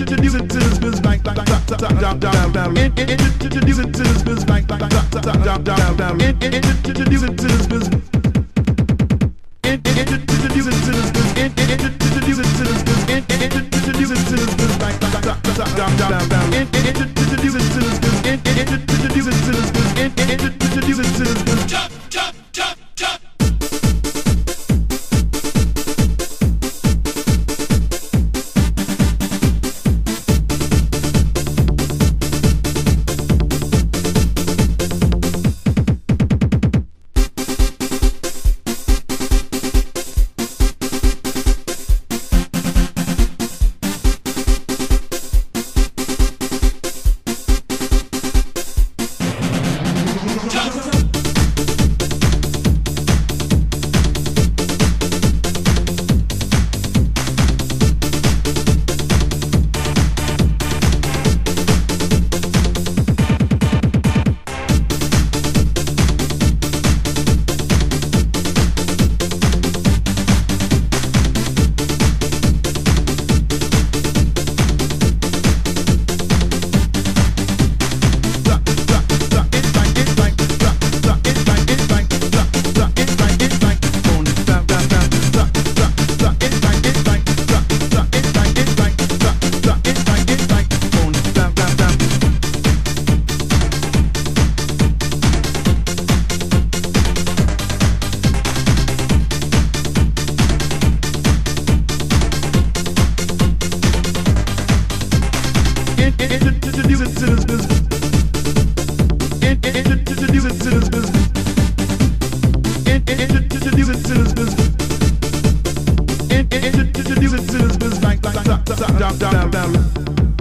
Introduce it to this business bank, introduce it to this business bank, introduce it to this business. Introduce it to this business. Introduce it to this business. Introduce it to this business bank. Introduce it to this business. Introduce it to this business. Introduce it to this business. Jump, jump, jump, jump. Introduce it to this business. Introduce it to this business. Introduce it to this business. Introduce it to this business. Down.